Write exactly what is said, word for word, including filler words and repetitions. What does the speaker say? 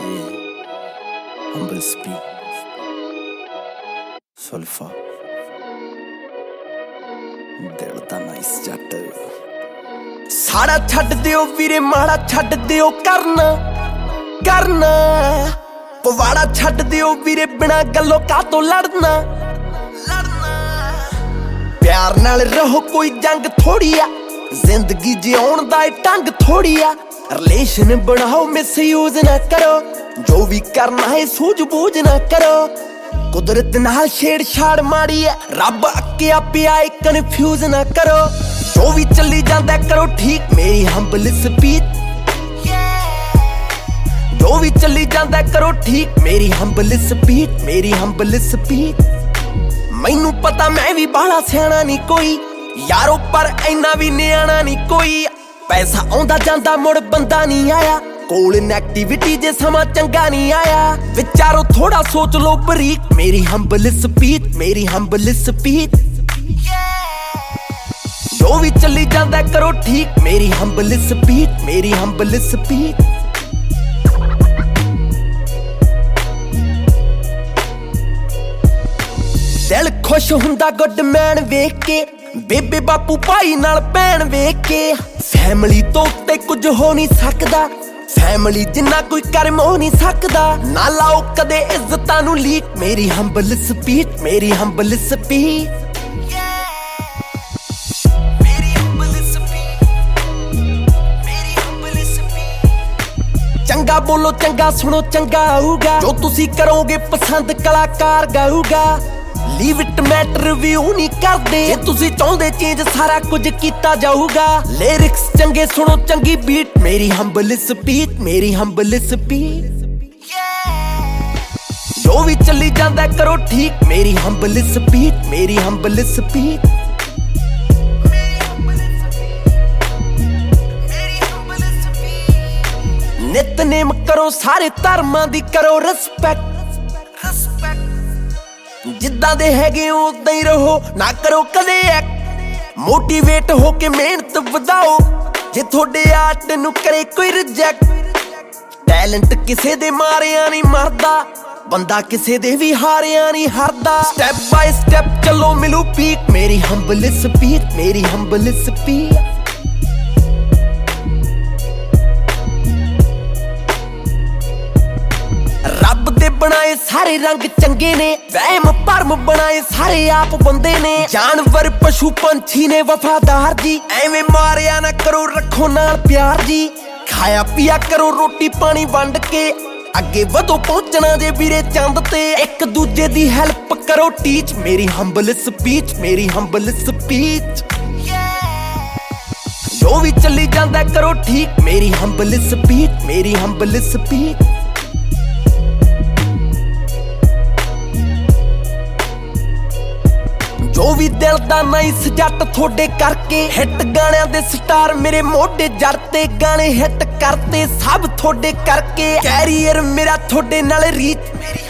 Humble speak Sulfa दिल दा nice जट साड़ा छड्ड दिओ वीरे माड़ा छड्ड दिओ करना करना पवाड़ा छड्ड दिओ वीरे बिना गल्लों कातों लड़ना लड़ना प्यार नाल रहो कोई जंग थोड़ी आ जिंदगी जिउण दा ढंग थोड़ी आ रिलेशन बनाओ मिसयूज ना करो जो भी करना है सूझबूझ ना करो कुदरत नाल छेड़छाड़ माड़ी है रब अके आपे आए कन्फ्यूज ना करो जो भी चली जांदा करो ठीक मेरी हंबल स्पीच जो भी चली जांदा करो ठीक मेरी हंबल स्पीच मेरी हंबल स्पीच मैनू पता मैं भी बाला सियाना नहीं कोई यारो पर इन्ना भी नियाना नहीं कोई पैसा आउंदा जांदा मुड़ बंदा नहीं आया कोल नेगेटिविटी जे समा चंगा नहीं आया विचारो थोड़ा सोच लो बरीक मेरी हंबल स्पीच मेरी हंबल स्पीच जो भी चली जांदा करो ठीक मेरी हंबल स्पीच मेरी हंबल स्पीच दिल खुश हुंदा गुड मैन वेख के बेबे बापू भाई नाल भैन वेख के फैमिली तो उत्ते कुछ हो नहीं सकदा फैमिली जिन्ना कोई कर्म हो नहीं सकदा ना लाओ कदे इज्जतां नूं लीक मेरी हंबल स्पीच मेरी हंबल स्पीच मेरी हंबल स्पीच मेरी हंबल स्पीच चंगा बोलो चंगा सुनो चंगा आऊगा जो तुसी करोगे पसंद कलाकार गाऊगा लीव इट मैटर व्यू नहीं करदे जे तुसी चाहुंदे चेंज सारा कुछ कीता जाऊगा लिरिक्स चंगे सुनो चंगी बीट मेरी हंबल स्पीच मेरी हंबल स्पीच जो भी चली जांदा करो ठीक मेरी हंबल स्पीच मेरी हंबल स्पीच नितनेम करो सारे धर्मां दी करो रिस्पेक्ट रिस्पेक्ट जिद्दां दे हैगे उदां ही रहो ना करो कदे एक मोटिवेट हो के मेहनत वधाओ जे थोड़े आर्ट नूं करे कोई रिजेक्ट टैलेंट किसे दे मारिया नहीं मरदा बंदा किसे दे भी हारिया नहीं हारदा स्टेप बाय स्टेप चलो मिलू पीक मेरी हंबल स्पीच मेरी हंबल स्पीच रब दे बनाए सारे रंग चंगे ने वहम भरम बनाए सारे आप बंदे ने जानवर पशु पंछी ने वफादार जी एवें मारिया ना करो रखो नाल प्यार जी खाया पिया करो रोटी पानी वंड के अगे वधो पहुंचना जे वीरे चंद ते एक दूजे दी हेल्प करो टीच मेरी हंबल स्पीच मेरी हंबल स्पीच जो भी चली जांदा करो ठीक मेरी हंबल स्पीच मेरी हंबल स्पीच जो भी दिल दा नाइस जट थोड़े करके हिट गाणियां दे स्टार मेरे मोढे जड़ते गाने हिट करते सब थोड़े करके कैरियर मेरा थोड़े नाल रीच